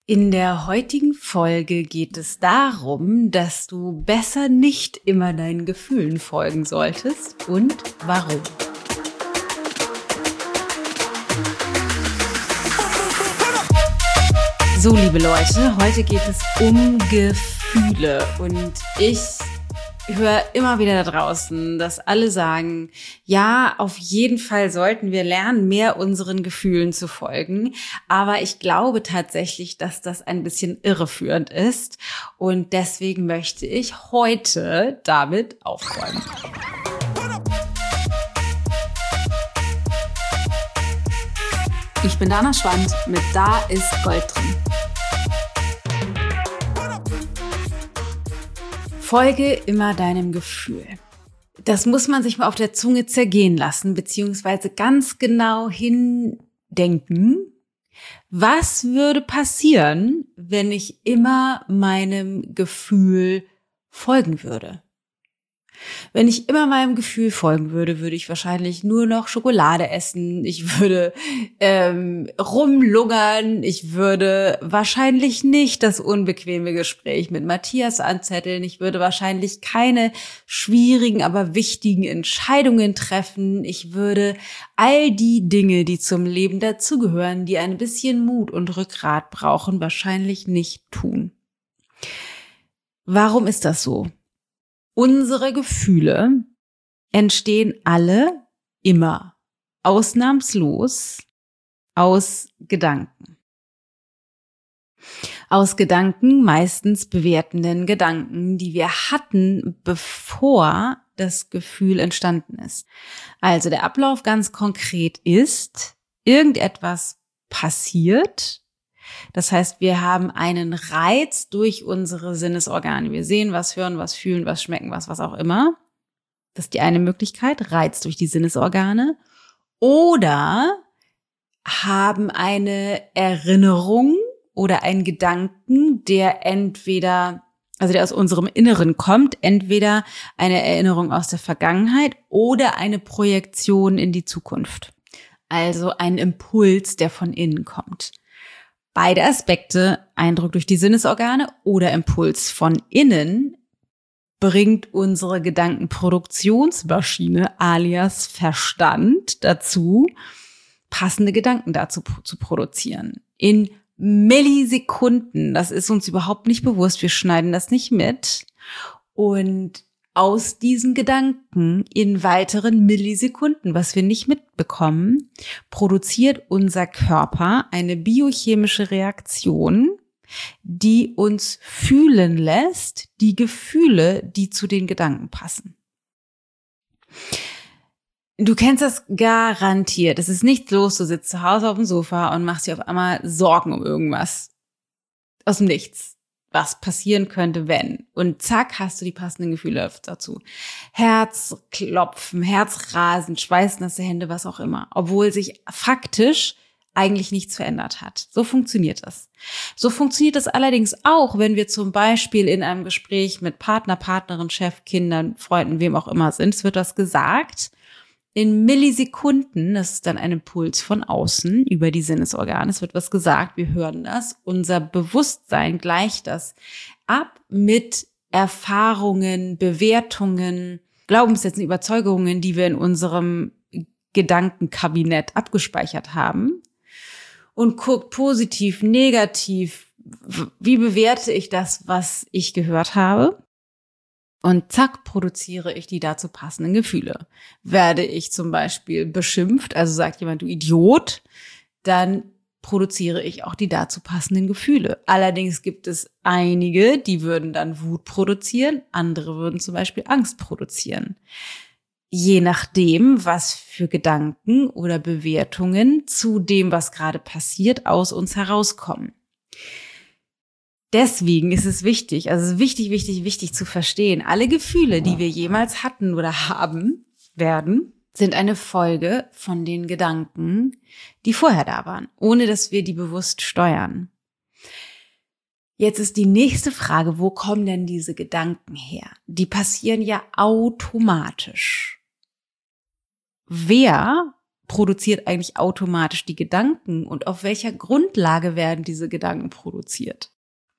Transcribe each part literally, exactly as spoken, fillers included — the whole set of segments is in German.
In der heutigen Folge geht es darum, dass du besser nicht immer deinen Gefühlen folgen solltest und warum. So, liebe Leute, heute geht es um Gefühle und ich höre immer wieder da draußen, dass alle sagen, ja, auf jeden Fall sollten wir lernen, mehr unseren Gefühlen zu folgen. Aber ich glaube tatsächlich, dass das ein bisschen irreführend ist. Und deswegen möchte ich heute damit aufräumen. Ich bin Dana Schwand mit Da ist Gold drin. Folge immer deinem Gefühl. Das muss man sich mal auf der Zunge zergehen lassen, beziehungsweise ganz genau hindenken. Was würde passieren, wenn ich immer meinem Gefühl folgen würde? Wenn ich immer meinem Gefühl folgen würde, würde ich wahrscheinlich nur noch Schokolade essen, ich würde ähm, rumlungern, ich würde wahrscheinlich nicht das unbequeme Gespräch mit Matthias anzetteln, ich würde wahrscheinlich keine schwierigen, aber wichtigen Entscheidungen treffen, ich würde all die Dinge, die zum Leben dazugehören, die ein bisschen Mut und Rückgrat brauchen, wahrscheinlich nicht tun. Warum ist das so? Unsere Gefühle entstehen alle immer, ausnahmslos, aus Gedanken. Aus Gedanken, meistens bewertenden Gedanken, die wir hatten, bevor das Gefühl entstanden ist. Also der Ablauf ganz konkret ist, irgendetwas passiert. Das heißt, wir haben einen Reiz durch unsere Sinnesorgane. Wir sehen was, hören was, fühlen was, schmecken was, was auch immer. Das ist die eine Möglichkeit, Reiz durch die Sinnesorgane. Oder haben eine Erinnerung oder einen Gedanken, der entweder, also der aus unserem Inneren kommt, entweder eine Erinnerung aus der Vergangenheit oder eine Projektion in die Zukunft. Also ein Impuls, der von innen kommt. Beide Aspekte, Eindruck durch die Sinnesorgane oder Impuls von innen, bringt unsere Gedankenproduktionsmaschine alias Verstand dazu, passende Gedanken dazu zu produzieren. In Millisekunden, das ist uns überhaupt nicht bewusst, wir schneiden das nicht mit. Und aus diesen Gedanken in weiteren Millisekunden, was wir nicht mitbekommen, produziert unser Körper eine biochemische Reaktion, die uns fühlen lässt, die Gefühle, die zu den Gedanken passen. Du kennst das garantiert. Es ist nichts los, du sitzt zu Hause auf dem Sofa und machst dir auf einmal Sorgen um irgendwas. Aus dem Nichts. Was passieren könnte, wenn. Und zack, hast du die passenden Gefühle dazu. Herzklopfen, Herzrasen, schweißnasse Hände, was auch immer. Obwohl sich faktisch eigentlich nichts verändert hat. So funktioniert das. So funktioniert das allerdings auch, wenn wir zum Beispiel in einem Gespräch mit Partner, Partnerin, Chef, Kindern, Freunden, wem auch immer sind. Es wird was gesagt. In Millisekunden, das ist dann ein Impuls von außen über die Sinnesorgane, es wird was gesagt, wir hören das, unser Bewusstsein gleicht das ab mit Erfahrungen, Bewertungen, Glaubenssätzen, Überzeugungen, die wir in unserem Gedankenkabinett abgespeichert haben und guckt positiv, negativ, wie bewerte ich das, was ich gehört habe? Und zack, produziere ich die dazu passenden Gefühle. Werde ich zum Beispiel beschimpft, also sagt jemand, du Idiot, dann produziere ich auch die dazu passenden Gefühle. Allerdings gibt es einige, die würden dann Wut produzieren, andere würden zum Beispiel Angst produzieren. Je nachdem, was für Gedanken oder Bewertungen zu dem, was gerade passiert, aus uns herauskommen. Deswegen ist es wichtig, also wichtig, wichtig, wichtig zu verstehen, alle Gefühle, die wir jemals hatten oder haben werden, sind eine Folge von den Gedanken, die vorher da waren, ohne dass wir die bewusst steuern. Jetzt ist die nächste Frage, wo kommen denn diese Gedanken her? Die passieren ja automatisch. Wer produziert eigentlich automatisch die Gedanken und auf welcher Grundlage werden diese Gedanken produziert?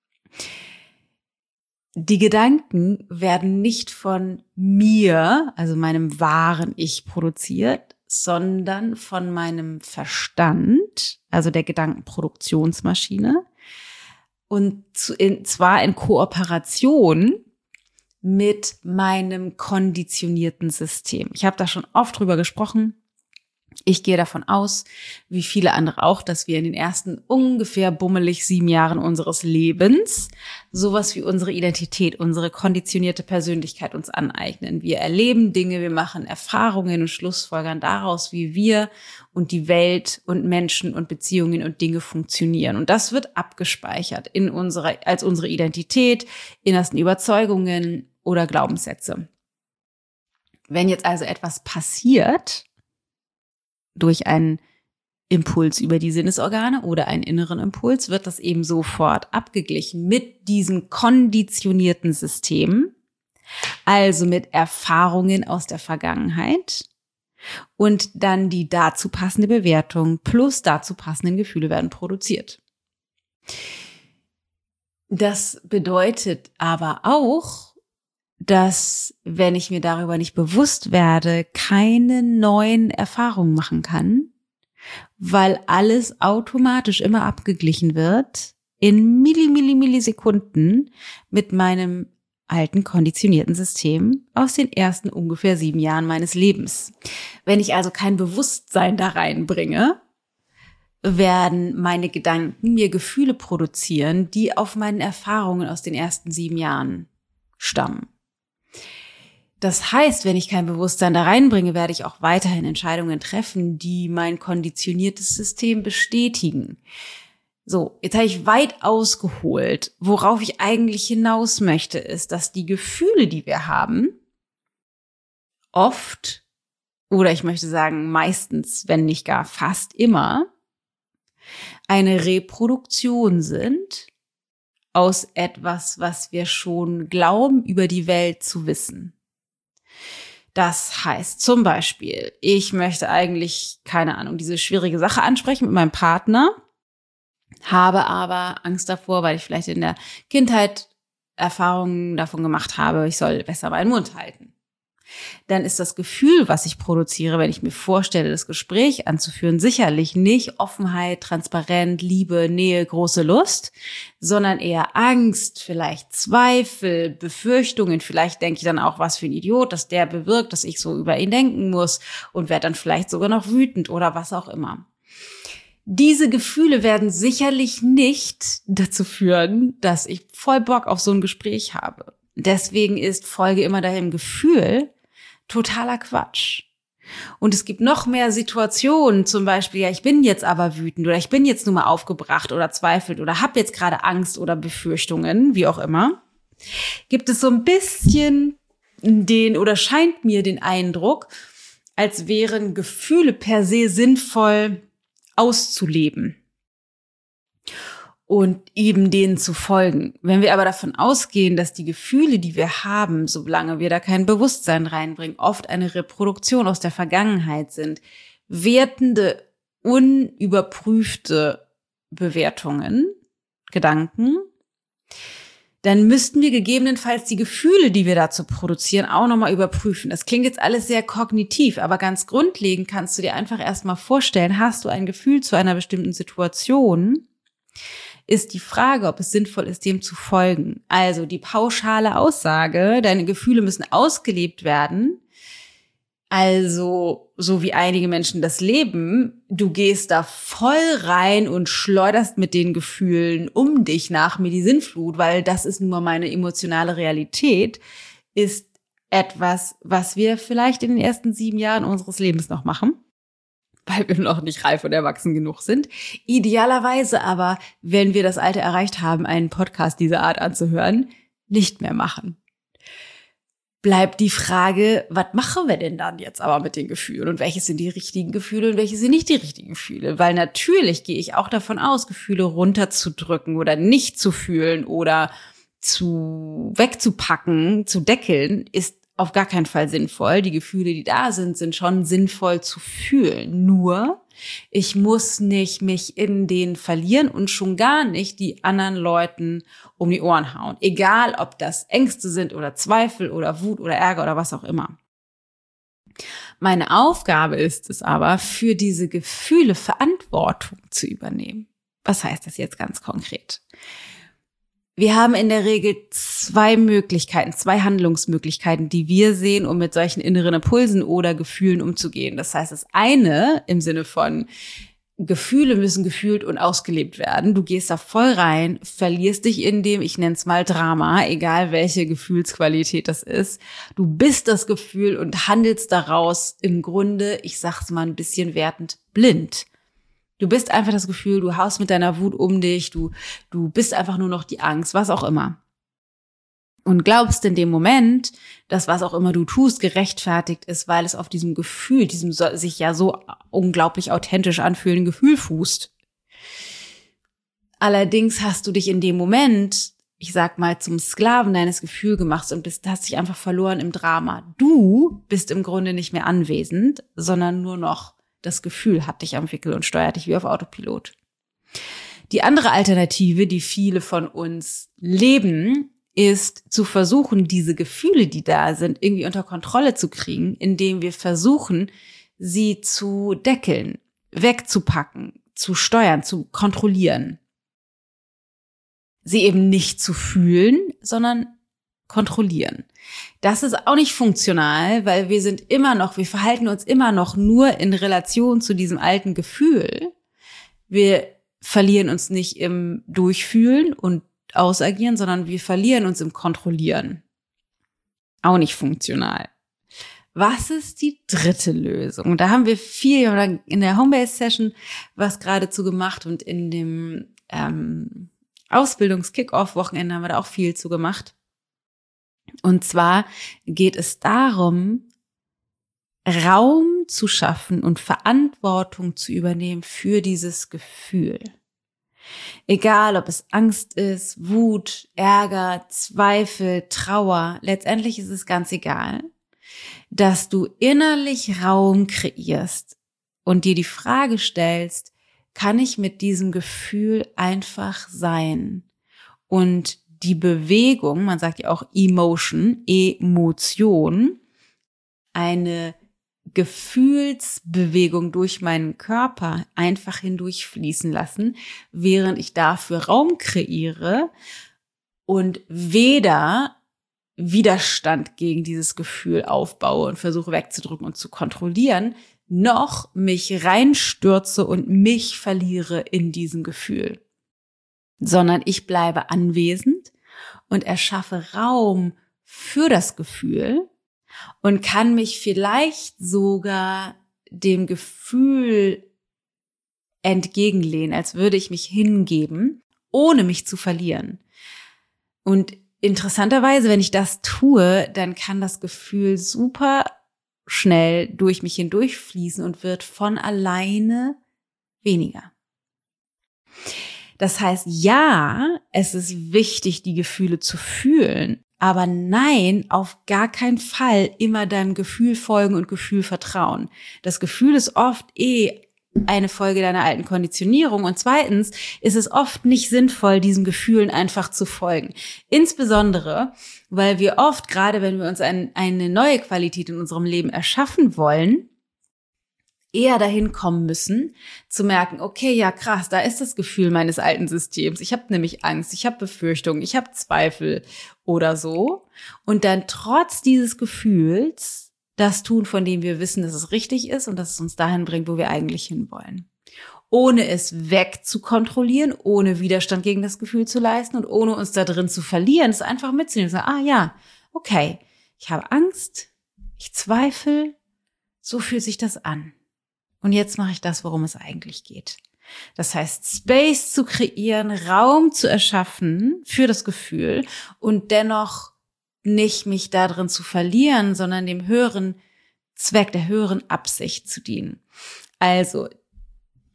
Die Gedanken werden nicht von mir, also meinem wahren Ich, produziert, sondern von meinem Verstand, also der Gedankenproduktionsmaschine, und zu, in, zwar in Kooperation mit meinem konditionierten System. Ich habe da schon oft drüber gesprochen. Ich gehe davon aus, wie viele andere auch, dass wir in den ersten ungefähr bummelig sieben Jahren unseres Lebens sowas wie unsere Identität, unsere konditionierte Persönlichkeit uns aneignen. Wir erleben Dinge, wir machen Erfahrungen und schlussfolgern daraus, wie wir und die Welt und Menschen und Beziehungen und Dinge funktionieren. Und das wird abgespeichert in unserer, als unsere Identität, innersten Überzeugungen oder Glaubenssätze. Wenn jetzt also etwas passiert, durch einen Impuls über die Sinnesorgane oder einen inneren Impuls, wird das eben sofort abgeglichen mit diesem konditionierten System, also mit Erfahrungen aus der Vergangenheit, und dann die dazu passende Bewertung plus dazu passenden Gefühle werden produziert. Das bedeutet aber auch, dass, wenn ich mir darüber nicht bewusst werde, keine neuen Erfahrungen machen kann, weil alles automatisch immer abgeglichen wird in Milli, Milli, Millisekunden mit meinem alten konditionierten System aus den ersten ungefähr sieben Jahren meines Lebens. Wenn ich also kein Bewusstsein da reinbringe, werden meine Gedanken mir Gefühle produzieren, die auf meinen Erfahrungen aus den ersten sieben Jahren stammen. Das heißt, wenn ich kein Bewusstsein da reinbringe, werde ich auch weiterhin Entscheidungen treffen, die mein konditioniertes System bestätigen. So, jetzt habe ich weit ausgeholt. Worauf ich eigentlich hinaus möchte, ist, dass die Gefühle, die wir haben, oft, oder ich möchte sagen meistens, wenn nicht gar fast immer, eine Reproduktion sind aus etwas, was wir schon glauben, über die Welt zu wissen. Das heißt zum Beispiel, ich möchte eigentlich, keine Ahnung, diese schwierige Sache ansprechen mit meinem Partner, habe aber Angst davor, weil ich vielleicht in der Kindheit Erfahrungen davon gemacht habe, ich soll besser meinen Mund halten. Dann ist das Gefühl, was ich produziere, wenn ich mir vorstelle, das Gespräch anzuführen, sicherlich nicht Offenheit, Transparenz, Liebe, Nähe, große Lust, sondern eher Angst, vielleicht Zweifel, Befürchtungen. Vielleicht denke ich dann auch, was für ein Idiot, dass der bewirkt, dass ich so über ihn denken muss und werde dann vielleicht sogar noch wütend oder was auch immer. Diese Gefühle werden sicherlich nicht dazu führen, dass ich voll Bock auf so ein Gespräch habe. Deswegen ist Folge immer deinem Gefühl totaler Quatsch. Und es gibt noch mehr Situationen, zum Beispiel, ja, ich bin jetzt aber wütend oder ich bin jetzt nur mal aufgebracht oder zweifelt oder habe jetzt gerade Angst oder Befürchtungen, wie auch immer. Gibt es so ein bisschen den oder scheint mir den Eindruck, als wären Gefühle per se sinnvoll auszuleben und eben denen zu folgen. Wenn wir aber davon ausgehen, dass die Gefühle, die wir haben, solange wir da kein Bewusstsein reinbringen, oft eine Reproduktion aus der Vergangenheit sind, wertende, unüberprüfte Bewertungen, Gedanken, dann müssten wir gegebenenfalls die Gefühle, die wir dazu produzieren, auch nochmal überprüfen. Das klingt jetzt alles sehr kognitiv, aber ganz grundlegend kannst du dir einfach erstmal vorstellen, hast du ein Gefühl zu einer bestimmten Situation, ist die Frage, ob es sinnvoll ist, dem zu folgen. Also die pauschale Aussage, deine Gefühle müssen ausgelebt werden, also so wie einige Menschen das leben, du gehst da voll rein und schleuderst mit den Gefühlen um dich nach mir die Sinnflut, weil das ist nun mal meine emotionale Realität, ist etwas, was wir vielleicht in den ersten sieben Jahren unseres Lebens noch machen, weil wir noch nicht reif und erwachsen genug sind. Idealerweise aber, wenn wir das Alter erreicht haben, einen Podcast dieser Art anzuhören, nicht mehr machen. Bleibt die Frage, was machen wir denn dann jetzt aber mit den Gefühlen und welche sind die richtigen Gefühle und welche sind nicht die richtigen Gefühle? Weil natürlich gehe ich auch davon aus, Gefühle runterzudrücken oder nicht zu fühlen oder zu wegzupacken, zu deckeln, ist auf gar keinen Fall sinnvoll. Die Gefühle, die da sind, sind schon sinnvoll zu fühlen. Nur, ich muss nicht mich in denen verlieren und schon gar nicht die anderen Leuten um die Ohren hauen. Egal, ob das Ängste sind oder Zweifel oder Wut oder Ärger oder was auch immer. Meine Aufgabe ist es aber, für diese Gefühle Verantwortung zu übernehmen. Was heißt das jetzt ganz konkret? Wir haben in der Regel zwei Möglichkeiten, zwei Handlungsmöglichkeiten, die wir sehen, um mit solchen inneren Impulsen oder Gefühlen umzugehen. Das heißt, das eine im Sinne von Gefühle müssen gefühlt und ausgelebt werden. Du gehst da voll rein, verlierst dich in dem, ich nenne es mal Drama, egal welche Gefühlsqualität das ist. Du bist das Gefühl und handelst daraus im Grunde, ich sag's mal ein bisschen wertend, blind. Du bist einfach das Gefühl, du haust mit deiner Wut um dich, du, du bist einfach nur noch die Angst, was auch immer. Und glaubst in dem Moment, dass was auch immer du tust, gerechtfertigt ist, weil es auf diesem Gefühl, diesem sich ja so unglaublich authentisch anfühlenden Gefühl fußt. Allerdings hast du dich in dem Moment, ich sag mal, zum Sklaven deines Gefühls gemacht und bist, hast dich einfach verloren im Drama. Du bist im Grunde nicht mehr anwesend, sondern nur noch das Gefühl hat dich am Wickel und steuert dich wie auf Autopilot. Die andere Alternative, die viele von uns leben, ist zu versuchen, diese Gefühle, die da sind, irgendwie unter Kontrolle zu kriegen, indem wir versuchen, sie zu deckeln, wegzupacken, zu steuern, zu kontrollieren. Sie eben nicht zu fühlen, sondern kontrollieren. Das ist auch nicht funktional, weil wir sind immer noch, wir verhalten uns immer noch nur in Relation zu diesem alten Gefühl. Wir verlieren uns nicht im Durchfühlen und Ausagieren, sondern wir verlieren uns im Kontrollieren. Auch nicht funktional. Was ist die dritte Lösung? Da haben wir viel in der Homebase-Session was geradezu gemacht und in dem ähm, Ausbildungs-Kick-Off-Wochenende haben wir da auch viel zu gemacht. Und zwar geht es darum, Raum zu schaffen und Verantwortung zu übernehmen für dieses Gefühl. Egal, ob es Angst ist, Wut, Ärger, Zweifel, Trauer, letztendlich ist es ganz egal, dass du innerlich Raum kreierst und dir die Frage stellst, kann ich mit diesem Gefühl einfach sein? Und die Bewegung, man sagt ja auch Emotion, Emotion, eine Gefühlsbewegung durch meinen Körper einfach hindurchfließen lassen, während ich dafür Raum kreiere und weder Widerstand gegen dieses Gefühl aufbaue und versuche wegzudrücken und zu kontrollieren, noch mich reinstürze und mich verliere in diesem Gefühl, sondern ich bleibe anwesend und erschaffe Raum für das Gefühl und kann mich vielleicht sogar dem Gefühl entgegenlehnen, als würde ich mich hingeben, ohne mich zu verlieren. Und interessanterweise, wenn ich das tue, dann kann das Gefühl super schnell durch mich hindurchfließen und wird von alleine weniger. Das heißt, ja, es ist wichtig, die Gefühle zu fühlen, aber nein, auf gar keinen Fall immer deinem Gefühl folgen und Gefühl vertrauen. Das Gefühl ist oft eh eine Folge deiner alten Konditionierung und zweitens ist es oft nicht sinnvoll, diesen Gefühlen einfach zu folgen. Insbesondere, weil wir oft, gerade wenn wir uns ein, eine neue Qualität in unserem Leben erschaffen wollen, eher dahin kommen müssen, zu merken, okay, ja krass, da ist das Gefühl meines alten Systems. Ich habe nämlich Angst, ich habe Befürchtungen, ich habe Zweifel oder so. Und dann trotz dieses Gefühls das tun, von dem wir wissen, dass es richtig ist und dass es uns dahin bringt, wo wir eigentlich hinwollen. Ohne es wegzukontrollieren, ohne Widerstand gegen das Gefühl zu leisten und ohne uns da drin zu verlieren, es einfach mitzunehmen und sagen, ah ja, okay, ich habe Angst, ich zweifle, so fühlt sich das an. Und jetzt mache ich das, worum es eigentlich geht. Das heißt, Space zu kreieren, Raum zu erschaffen für das Gefühl und dennoch nicht mich da drin zu verlieren, sondern dem höheren Zweck, der höheren Absicht zu dienen. Also,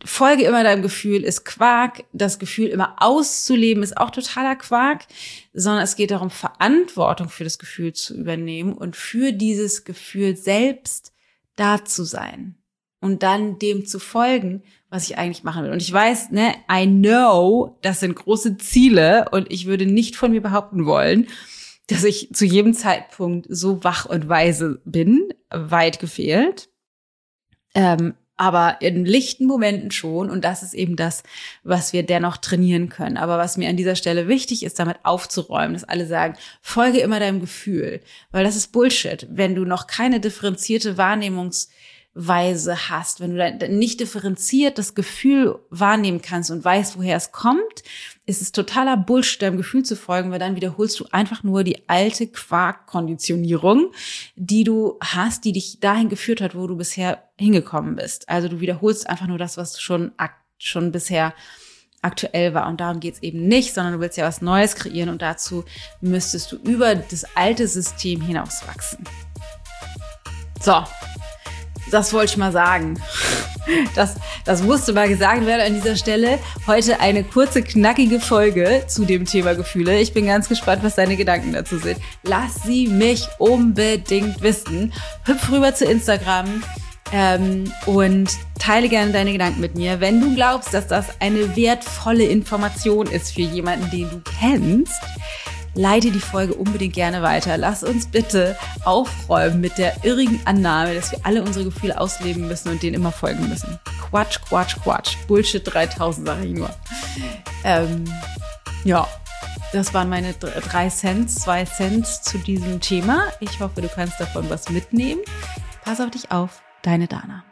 folge immer deinem Gefühl ist Quark. Das Gefühl immer auszuleben ist auch totaler Quark, sondern es geht darum, Verantwortung für das Gefühl zu übernehmen und für dieses Gefühl selbst da zu sein und dann dem zu folgen, was ich eigentlich machen will. Und ich weiß, ne, I know, das sind große Ziele und ich würde nicht von mir behaupten wollen, dass ich zu jedem Zeitpunkt so wach und weise bin, weit gefehlt. Ähm, aber in lichten Momenten schon. Und das ist eben das, was wir dennoch trainieren können. Aber was mir an dieser Stelle wichtig ist, damit aufzuräumen, dass alle sagen, folge immer deinem Gefühl. Weil das ist Bullshit. Wenn du noch keine differenzierte Wahrnehmungsweise hast, wenn du nicht differenziert das Gefühl wahrnehmen kannst und weißt, woher es kommt, ist es totaler Bullshit, deinem Gefühl zu folgen, weil dann wiederholst du einfach nur die alte Quark-Konditionierung, die du hast, die dich dahin geführt hat, wo du bisher hingekommen bist. Also du wiederholst einfach nur das, was schon, schon bisher aktuell war. Und darum geht's eben nicht, sondern du willst ja was Neues kreieren und dazu müsstest du über das alte System hinauswachsen. So. Das wollte ich mal sagen. Das, das musste mal gesagt werden an dieser Stelle. Heute eine kurze, knackige Folge zu dem Thema Gefühle. Ich bin ganz gespannt, was deine Gedanken dazu sind. Lass sie mich unbedingt wissen. Hüpf rüber zu Instagram ähm, und teile gerne deine Gedanken mit mir. Wenn du glaubst, dass das eine wertvolle Information ist für jemanden, den du kennst, leite die Folge unbedingt gerne weiter. Lass uns bitte aufräumen mit der irrigen Annahme, dass wir alle unsere Gefühle ausleben müssen und denen immer folgen müssen. Quatsch, Quatsch, Quatsch. Bullshit dreitausend, sage ich nur. Ähm, ja, das waren meine drei Cent, zwei Cent zu diesem Thema. Ich hoffe, du kannst davon was mitnehmen. Pass auf dich auf, deine Dana.